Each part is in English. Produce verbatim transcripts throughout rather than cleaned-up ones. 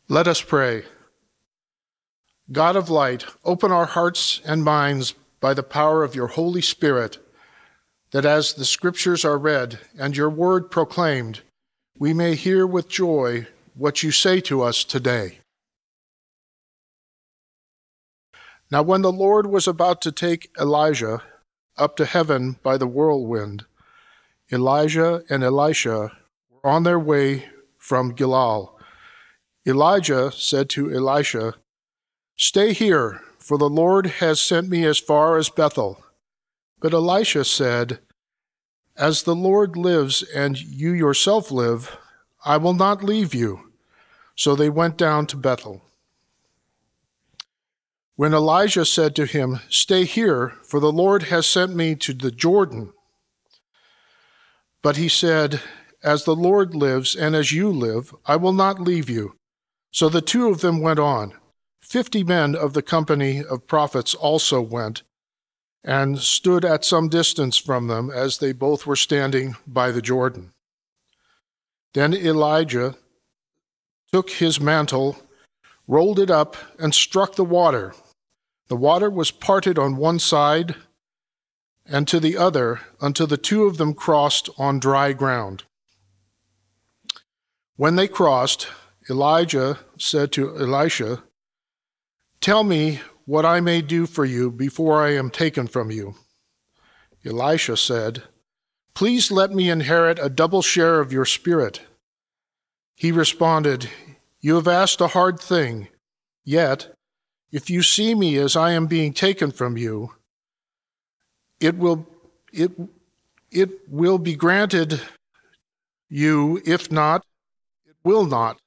Let us pray. God of light, open our hearts and minds by the power of your Holy Spirit, that as the Scriptures are read and your word proclaimed, we may hear with joy what you say to us today. Now when the Lord was about to take Elijah up to heaven by the whirlwind, Elijah and Elisha were on their way from Gilgal. Elijah said to Elisha, "Stay here, for the Lord has sent me as far as Bethel." But Elisha said, "As the Lord lives and you yourself live, I will not leave you." So they went down to Bethel. When Elijah said to him, "Stay here, for the Lord has sent me to the Jordan." But he said, "As the Lord lives and as you live, I will not leave you." So the two of them went on. Fifty men of the company of prophets also went, and stood at some distance from them as they both were standing by the Jordan. Then Elijah took his mantle, rolled it up, and struck the water. The water was parted on one side and to the other until the two of them crossed on dry ground. When they crossed, Elijah said to Elisha, "Tell me what I may do for you before I am taken from you." Elisha said, "Please let me inherit a double share of your spirit." He responded, "You have asked a hard thing. Yet, if you see me as I am being taken from you, it will, it, it will be granted you. If not, it will not."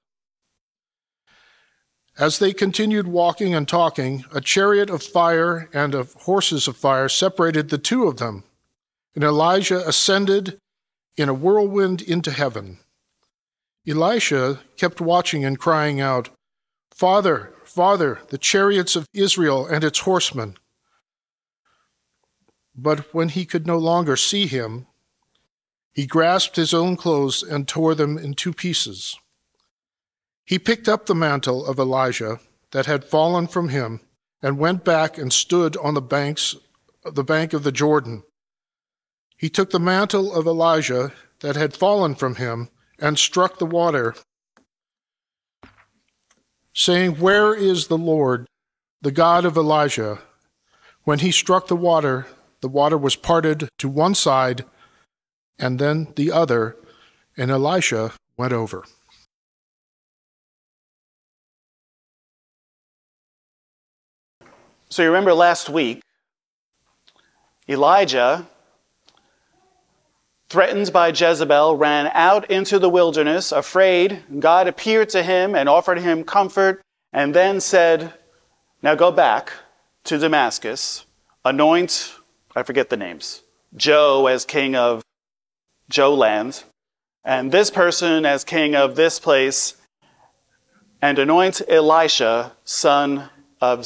As they continued walking and talking, a chariot of fire and of horses of fire separated the two of them, and Elijah ascended in a whirlwind into heaven. Elisha kept watching and crying out, "Father, Father, the chariots of Israel and its horsemen." But when he could no longer see him, he grasped his own clothes and tore them in two pieces. He picked up the mantle of Elijah that had fallen from him and went back and stood on the banks, the bank of the Jordan. He took the mantle of Elijah that had fallen from him and struck the water, saying, "Where is the Lord, the God of Elijah?" When he struck the water, the water was parted to one side and then the other, and Elisha went over. So you remember last week, Elijah, threatened by Jezebel, ran out into the wilderness, afraid. God appeared to him and offered him comfort, and then said, "Now go back to Damascus, anoint," I forget the names, Joe as king of Joe land, and this person as king of this place, and anoint Elisha, son of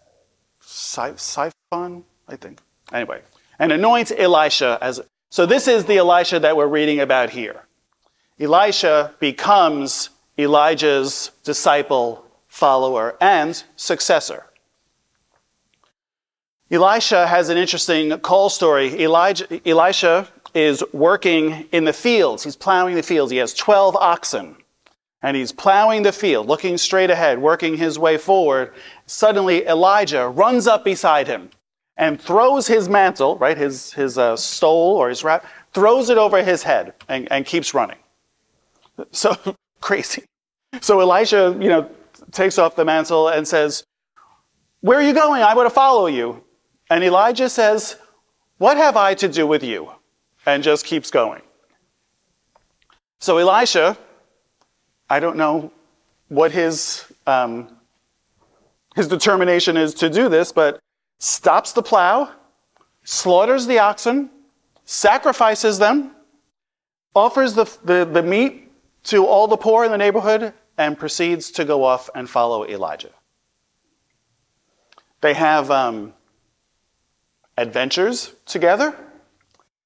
Siphon, I think. Anyway, and anoint Elisha as... So this is the Elisha that we're reading about here. Elisha becomes Elijah's disciple, follower, and successor. Elisha has an interesting call story. Elijah, Elisha is working in the fields. He's plowing the fields. He has twelve oxen. And he's plowing the field, looking straight ahead, working his way forward. Suddenly, Elijah runs up beside him and throws his mantle, right, his, his uh, stole or his wrap, throws it over his head and, and keeps running. So crazy. So Elisha, you know, takes off the mantle and says, "Where are you going? I want to follow you." And Elijah says, "What have I to do with you?" And just keeps going. So Elisha, I don't know what his um, his determination is to do this, but stops the plow, slaughters the oxen, sacrifices them, offers the, the, the meat to all the poor in the neighborhood, and proceeds to go off and follow Elijah. They have um, adventures together,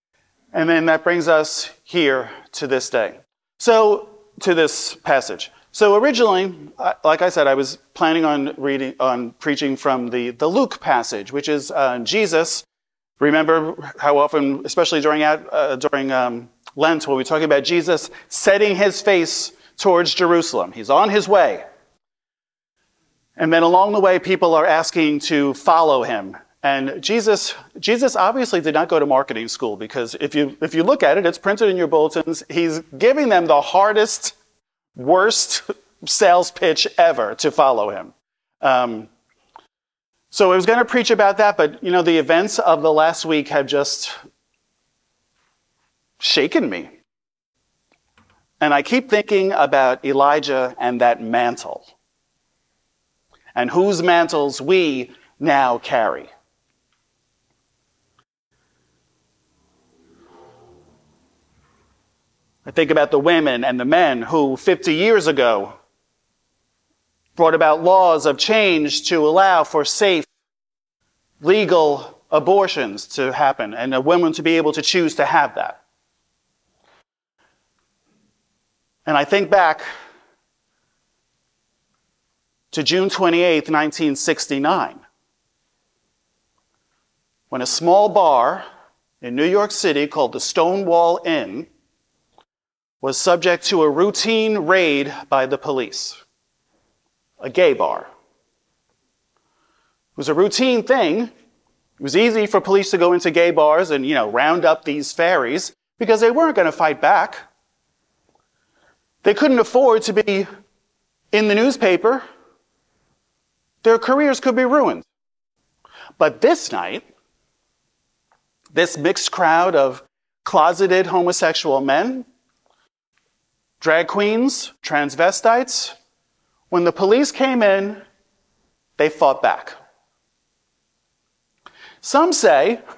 and then that brings us here to this day. So, to this passage. So originally, like I said, I was planning on reading, on preaching from the, the Luke passage, which is uh, Jesus. Remember how often, especially during, uh, during um, Lent, when we talk about Jesus setting his face towards Jerusalem. He's on his way. And then along the way, people are asking to follow him. And Jesus, Jesus obviously did not go to marketing school, because if you, if you look at it, it's printed in your bulletins. He's giving them the hardest, worst sales pitch ever to follow him. Um, so I was going to preach about that, but you know, the events of the last week have just shaken me. And I keep thinking about Elijah and that mantle, and whose mantles we now carry. I think about the women and the men who fifty years ago brought about laws of change to allow for safe, legal abortions to happen, and a woman to be able to choose to have that. And I think back to June twenty-eighth, nineteen sixty-nine, when a small bar in New York City called the Stonewall Inn was subject to a routine raid by the police. A gay bar. It was a routine thing. It was easy for police to go into gay bars and, you know, round up these fairies, because they weren't going to fight back. They couldn't afford to be in the newspaper. Their careers could be ruined. But this night, this mixed crowd of closeted homosexual men, drag queens, transvestites, when the police came in, they fought back. Some say it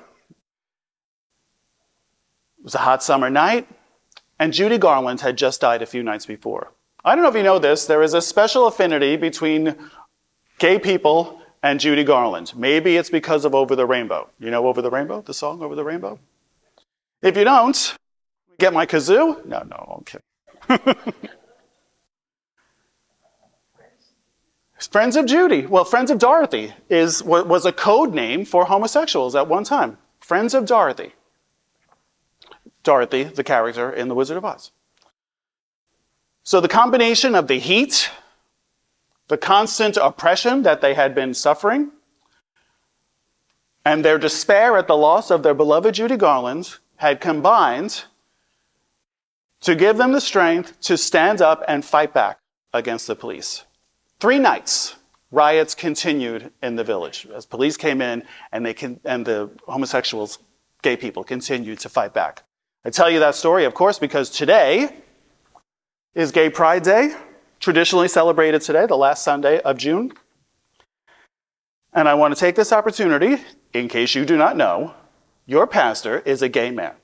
was a hot summer night, and Judy Garland had just died a few nights before. I don't know if you know this, there is a special affinity between gay people and Judy Garland. Maybe it's because of Over the Rainbow. You know Over the Rainbow, the song Over the Rainbow? If you don't, get my kazoo? No, no, okay. Friends of Judy. Well, Friends of Dorothy is, was a code name for homosexuals at one time. Friends of Dorothy. Dorothy, the character in The Wizard of Oz. So the combination of the heat, the constant oppression that they had been suffering, and their despair at the loss of their beloved Judy Garland had combined to give them the strength to stand up and fight back against the police. Three nights, riots continued in the village as police came in, and, they can, and the homosexuals, gay people, continued to fight back. I tell you that story, of course, because today is Gay Pride Day, traditionally celebrated today, the last Sunday of June. And I want to take this opportunity, in case you do not know, your pastor is a gay man.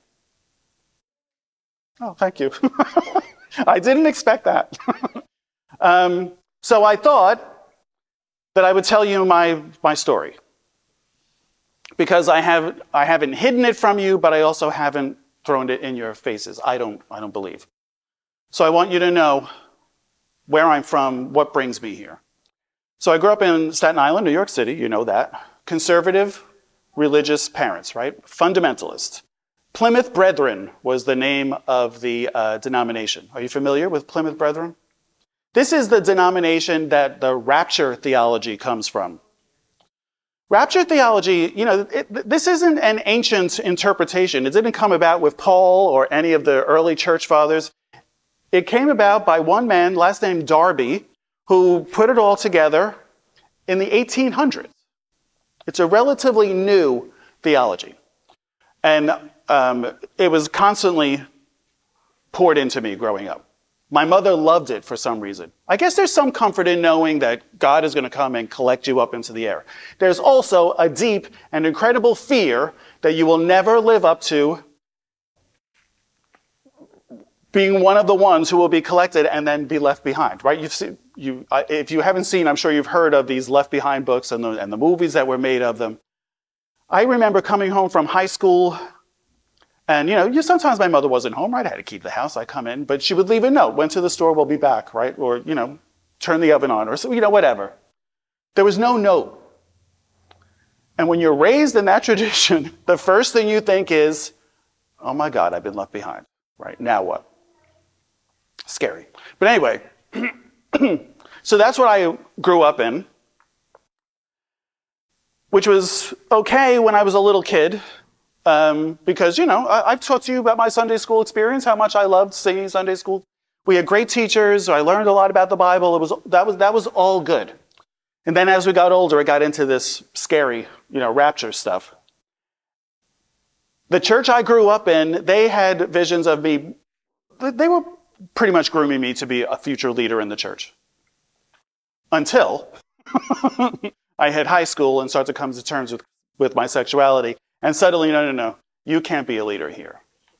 Oh, thank you. I didn't expect that. um, so I thought that I would tell you my, my story. Because I, have, I haven't hidden it from you, but I also haven't thrown it in your faces. I don't, I don't believe. So I want you to know where I'm from, what brings me here. So I grew up in Staten Island, New York City, you know that. Conservative, religious parents, right? Fundamentalist. Plymouth Brethren was the name of the uh, denomination. Are you familiar with Plymouth Brethren? This is the denomination that the rapture theology comes from. Rapture theology, you know, it, this isn't an ancient interpretation. It didn't come about with Paul or any of the early church fathers. It came about by one man, last name Darby, who put it all together in the eighteen hundreds. It's a relatively new theology. And um, it was constantly poured into me growing up. My mother loved it for some reason. I guess there's some comfort in knowing that God is going to come and collect you up into the air. There's also a deep and incredible fear that you will never live up to being one of the ones who will be collected and then be left behind, right? You've seen, you, if you haven't seen, I'm sure you've heard of these Left Behind books and the, and the movies that were made of them. I remember coming home from high school And, you know, you, sometimes my mother wasn't home, right? I had to keep the house. I come in, but she would leave a note. Went to the store, we'll be back, right? Or, you know, turn the oven on or, so, you know, whatever. There was no note. And when you're raised in that tradition, the first thing you think is, oh my God, I've been left behind, right? Now what? Scary. But anyway, so that's what I grew up in, which was okay when I was a little kid, um, because, you know, I, I've talked to you about my Sunday school experience, how much I loved singing Sunday school. We had great teachers. I learned a lot about the Bible. It was, that was, that was all good. And then as we got older, I got into this scary, you know, rapture stuff. The church I grew up in, they had visions of me. They were pretty much grooming me to be a future leader in the church. Until I hit high school and started to come to terms with, with my sexuality. And suddenly, no, no, no, you can't be a leader here.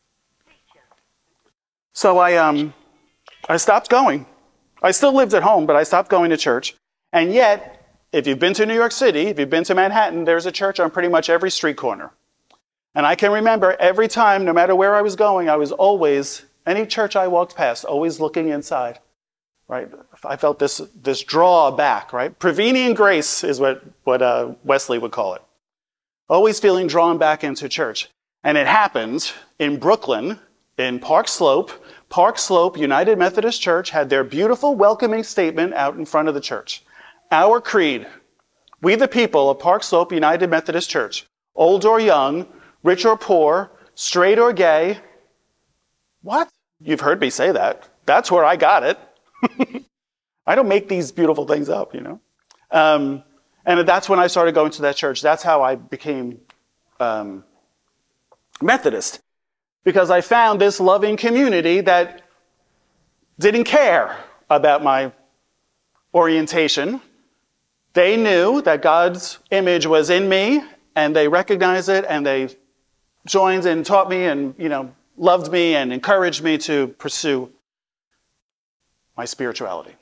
So I, um, I stopped going. I still lived at home, but I stopped going to church. And yet, if you've been to New York City, if you've been to Manhattan, there's a church on pretty much every street corner. And I can remember every time, no matter where I was going, I was always, any church I walked past, always looking inside, right? I felt this, this draw back, right? Prevenient grace is what, what uh, Wesley would call it. Always feeling drawn back into church. And it happened in Brooklyn, in Park Slope. Park Slope United Methodist Church had their beautiful welcoming statement out in front of the church. Our creed, we the people of Park Slope United Methodist Church, old or young, rich or poor, straight or gay. What? You've heard me say that. That's where I got it. I don't make these beautiful things up, you know. Um, and that's when I started going to that church. That's how I became um, Methodist. Because I found this loving community that didn't care about my orientation. They knew that God's image was in me, and they recognized it, and they joined and taught me and, you know, loved me and encouraged me to pursue my spirituality.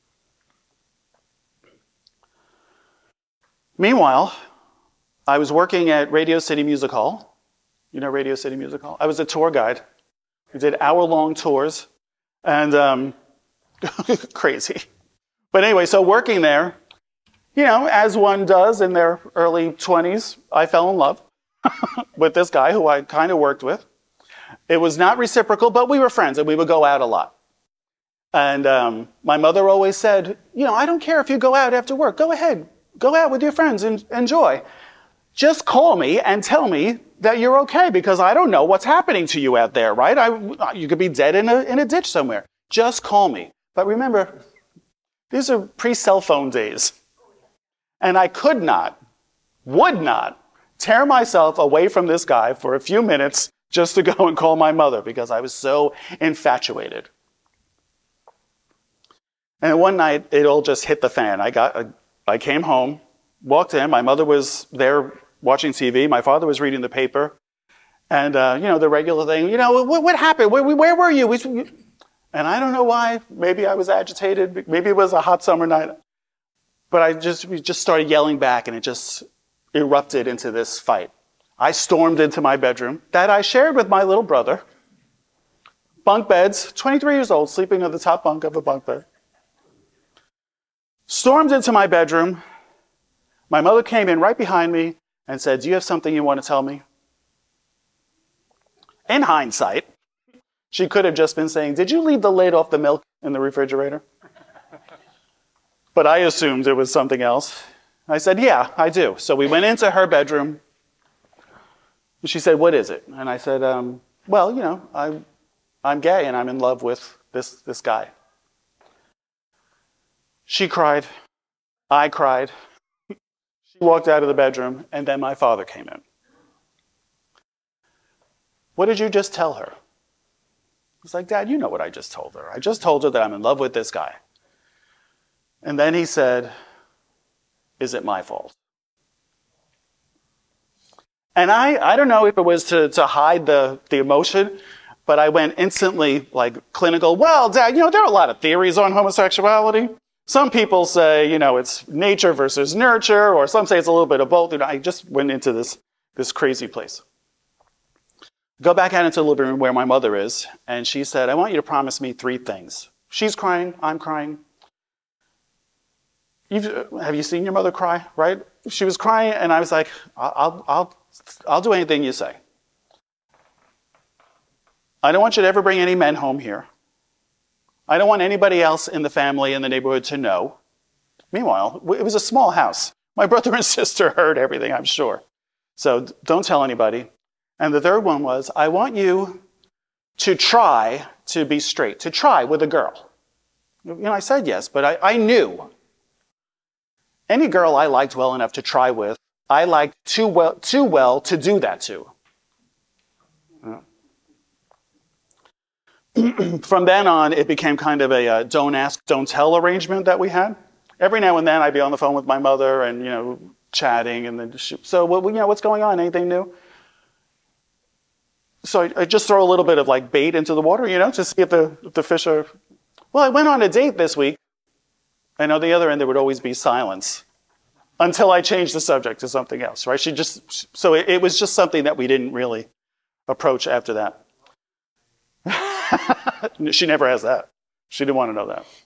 Meanwhile, I was working at Radio City Music Hall. You know Radio City Music Hall? I was a tour guide. We did hour-long tours, and um, crazy. But anyway, so working there, you know, as one does in their early twenties, I fell in love with this guy who I kind of worked with. It was not reciprocal, but we were friends, and we would go out a lot. And um, my mother always said, you know, I don't care if you go out after work. Go ahead. Go out with your friends and enjoy. Just call me and tell me that you're okay, because I don't know what's happening to you out there, right? I, you could be dead in a, in a ditch somewhere. Just call me. But remember, these are pre-cell phone days. And I could not, would not, tear myself away from this guy for a few minutes just to go and call my mother, because I was so infatuated. And one night, it all just hit the fan. I got, I came home, walked in. My mother was there watching T V. My father was reading the paper. And, uh, you know, the regular thing, you know, what, what happened? Where, where were you? And I don't know why. Maybe I was agitated. Maybe it was a hot summer night. But I just, we just started yelling back, and it just erupted into this fight. I stormed into my bedroom that I shared with my little brother. Bunk beds, twenty-three years old, sleeping on the top bunk of a bunk bed. Stormed into my bedroom. My mother came in right behind me and said, do you have something you want to tell me? In hindsight, she could have just been saying, did you leave the lid off the milk in the refrigerator? But I assumed it was something else. I said, yeah, I do. So we went into her bedroom. And she said, what is it? And I said, um, well, you know, I, I'm gay and I'm in love with this, this guy. She cried. I cried. She walked out of the bedroom, and then my father came in. What did you just tell her? I was like, Dad, you know what I just told her. I just told her that I'm in love with this guy. And then he said, is it my fault? And I, I don't know if it was to, to hide the, the emotion, but I went instantly like clinical. Well, Dad, you know, there are a lot of theories on homosexuality. Some people say, you know, it's nature versus nurture, or some say it's a little bit of both. And I just went into this, this crazy place. Go back out into the living room where my mother is, and she said, I want you to promise me three things. She's crying, I'm crying. You've, have you seen your mother cry, right? She was crying, and I was like, I'll, I'll, I'll do anything you say. I don't want you to ever bring any men home here. I don't want anybody else in the family, in the neighborhood to know. Meanwhile, it was a small house. My brother and sister heard everything, I'm sure. So don't tell anybody. And the third one was, I want you to try to be straight, to try with a girl. You know, I said yes, but I, I knew. Any girl I liked well enough to try with, I liked too well, too well to do that to. From then on, it became kind of a uh, don't ask, don't tell arrangement that we had. Every now and then, I'd be on the phone with my mother and, you know, chatting. And then, she, so, well, you know, what's going on? Anything new? So I, I just throw a little bit of like bait into the water, you know, to see if the, if the fish are... Well, I went on a date this week. And on the other end, there would always be silence until I changed the subject to something else, right? She just... So it, it was just something that we didn't really approach after that. She never has that. She didn't want to know that.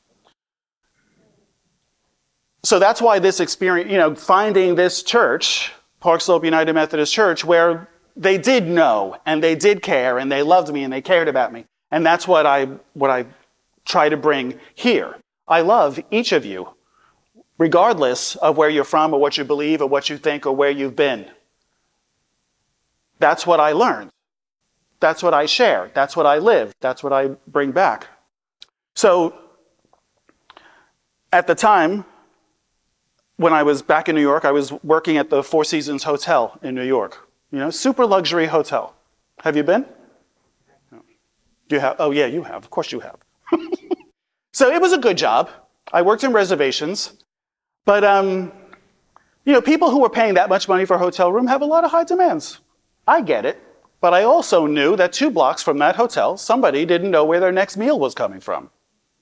So that's why this experience, you know, finding this church, Park Slope United Methodist Church, where they did know and they did care and they loved me and they cared about me. And that's what I, what I try to bring here. I love each of you, regardless of where you're from or what you believe or what you think or where you've been. That's what I learned. That's what I share. That's what I live. That's what I bring back. So at the time, when I was back in New York, I was working at the Four Seasons Hotel in New York. You know, super luxury hotel. Have you been? No. Do you have? Oh, yeah, you have. Of course you have. So it was a good job. I worked in reservations. But, um, you know, people who were paying that much money for a hotel room have a lot of high demands. I get it. But I also knew that two blocks from that hotel, somebody didn't know where their next meal was coming from.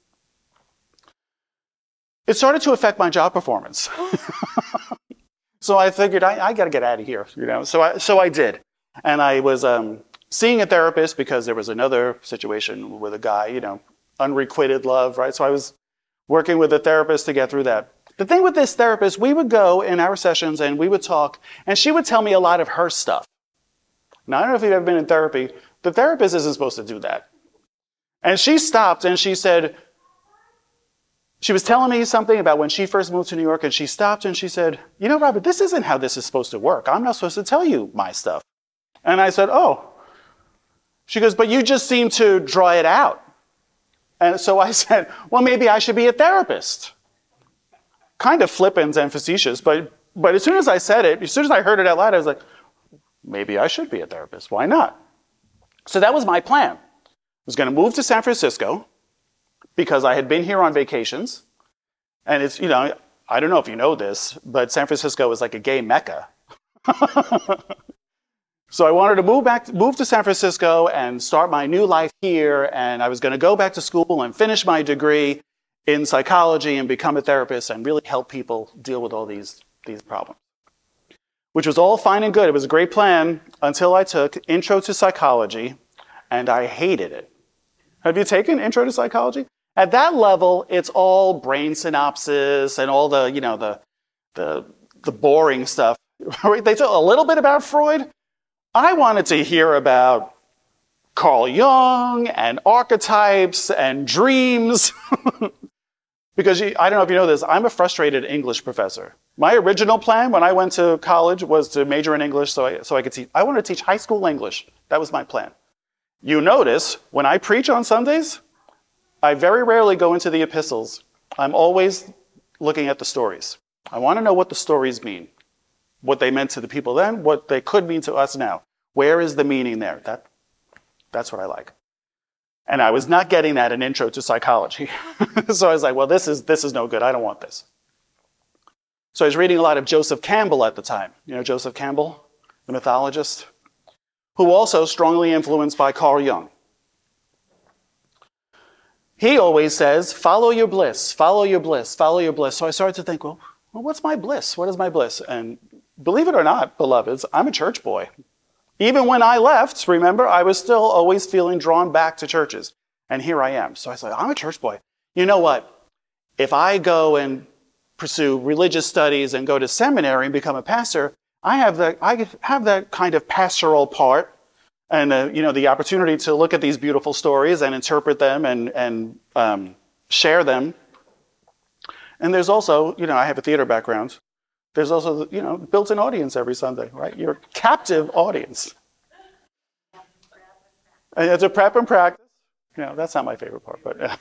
It started to affect my job performance. So I figured, I, I got to get out of here, you know. So I, so I did. And I was um, seeing a therapist because there was another situation with a guy, you know, unrequited love, right? So I was working with a therapist to get through that. The thing with this therapist, we would go in our sessions and we would talk, and she would tell me a lot of her stuff. Now, I don't know if you've ever been in therapy. The therapist isn't supposed to do that. And she stopped and she said, she was telling me something about when she first moved to New York, and she stopped and she said, you know, Robert, this isn't how this is supposed to work. I'm not supposed to tell you my stuff. And I said, oh. She goes, but you just seem to draw it out. And so I said, well, maybe I should be a therapist. Kind of flippant and facetious, but, but as soon as I said it, as soon as I heard it out loud, I was like, maybe I should be a therapist. Why not? So that was my plan. I was going to move to San Francisco because I had been here on vacations. And it's, you know, I don't know if you know this, but San Francisco is like a gay mecca. So I wanted to move back, move to San Francisco and start my new life here. And I was going to go back to school and finish my degree in psychology and become a therapist and really help people deal with all these, these problems. Which was all fine and good. It was a great plan until I took Intro to Psychology, and I hated it. Have you taken Intro to Psychology? At that level, it's all brain synopsis and all the, you know, the, the, the boring stuff. They talk a little bit about Freud. I wanted to hear about Carl Jung and archetypes and dreams. Because you, I don't know if you know this, I'm a frustrated English professor. My original plan when I went to college was to major in English so I, so I could teach. I wanted to teach high school English. That was my plan. You notice, when I preach on Sundays, I very rarely go into the epistles. I'm always looking at the stories. I want to know what the stories mean. What they meant to the people then, what they could mean to us now. Where is the meaning there? That, that's what I like. And I was not getting that in Intro to Psychology. So I was like, well, this is, this is no good. I don't want this. So I was reading a lot of Joseph Campbell at the time. You know Joseph Campbell, the mythologist, who also strongly influenced by Carl Jung. He always says, follow your bliss, follow your bliss, follow your bliss. So I started to think, well, well, what's my bliss? What is my bliss? And believe it or not, beloveds, I'm a church boy. Even when I left, remember, I was still always feeling drawn back to churches. And here I am. So I said, I'm a church boy. You know what? If I go and pursue religious studies and go to seminary and become a pastor, I have that, I have that kind of pastoral part and uh, you know, the opportunity to look at these beautiful stories and interpret them and, and um, share them. And there's also, you know, I have a theater background. There's also, you know, built-in audience every Sunday, right? You're a captive audience. And it's a prep and practice. You know, that's not my favorite part, but yeah.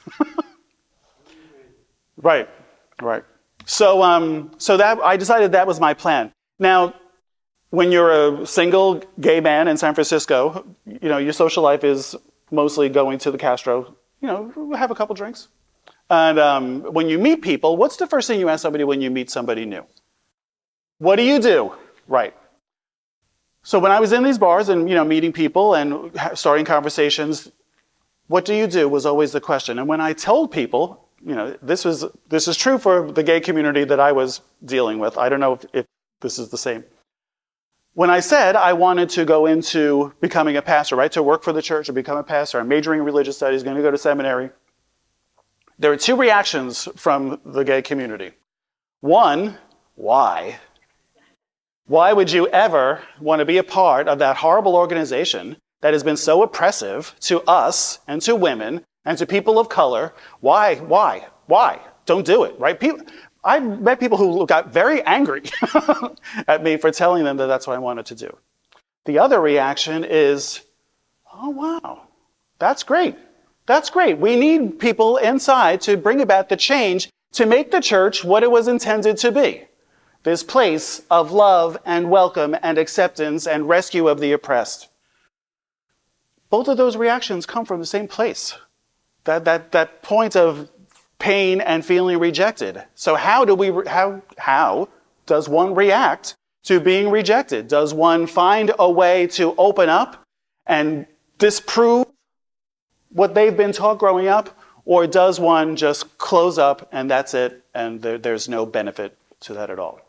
Right, right. So, um, so that I decided that was my plan. Now, when you're a single gay man in San Francisco, you know, your social life is mostly going to the Castro, you know, have a couple drinks. And um, when you meet people, what's the first thing you ask somebody when you meet somebody new? What do you do? Right. So when I was in these bars and, you know, meeting people and starting conversations, what do you do was always the question. And when I told people, you know, this was this is true for the gay community that I was dealing with. I don't know if, if this is the same. When I said I wanted to go into becoming a pastor, right, to work for the church or become a pastor, I'm majoring in religious studies, going to go to seminary, there were two reactions from the gay community. One, why? Why would you ever want to be a part of that horrible organization that has been so oppressive to us and to women and to people of color? Why? Why? Why? Don't do it, right? People, I met people who got very angry at me for telling them that that's what I wanted to do. The other reaction is, oh, wow, that's great. That's great. We need people inside to bring about the change to make the church what it was intended to be. This place of love and welcome and acceptance and rescue of the oppressed. Both of those reactions come from the same place. That, that, that point of pain and feeling rejected. So how do we, how, how does one react to being rejected? Does one find a way to open up and disprove what they've been taught growing up? Or does one just close up and that's it and there, there's no benefit to that at all?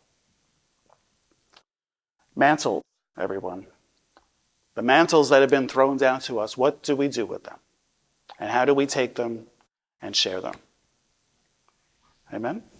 Mantles, everyone. The mantles that have been thrown down to us, what do we do with them? And how do we take them and share them? Amen?